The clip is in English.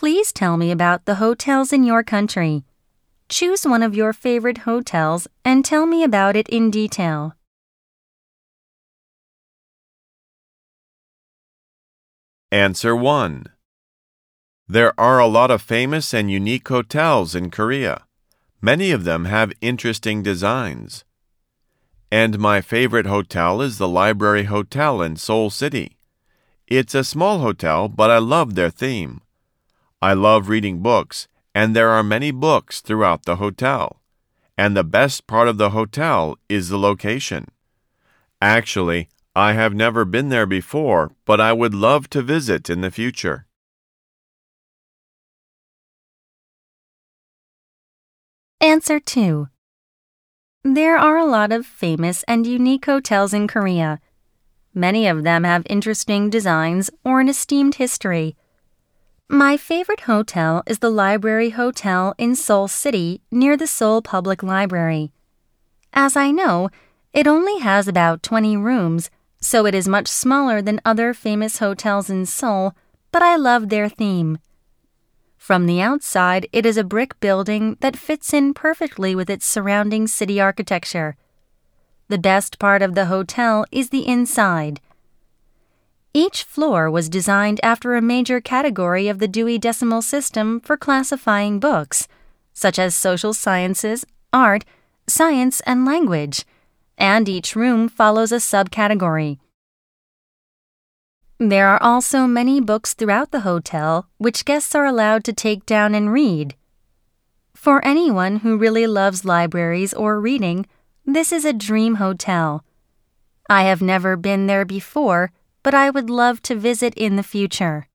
Please tell me about the hotels in your country. Choose one of your favorite hotels and tell me about it in detail. Answer 1. There are a lot of famous and unique hotels in Korea. Many of them have interesting designs. And my favorite hotel is the Library Hotel in Seoul City. It's a small hotel, but I love their theme. I love reading books, and there are many books throughout the hotel. And the best part of the hotel is the location. Actually, I have never been there before, but I would love to visit in the future. Answer 2. There are a lot of famous and unique hotels in Korea. Many of them have interesting designs or an esteemed history. My favorite hotel is the Library Hotel in Seoul City near the Seoul Public Library. As I know, it only has about 20 rooms, so it is much smaller than other famous hotels in Seoul, but I love their theme. From the outside, it is a brick building that fits in perfectly with its surrounding city architecture. The best part of the hotel is the inside. Each floor was designed after a major category of the Dewey Decimal System for classifying books, such as social sciences, art, science, and language, and each room follows a subcategory. There are also many books throughout the hotel which guests are allowed to take down and read. For anyone who really loves libraries or reading, this is a dream hotel. I have never been there before, but I would love to visit in the future.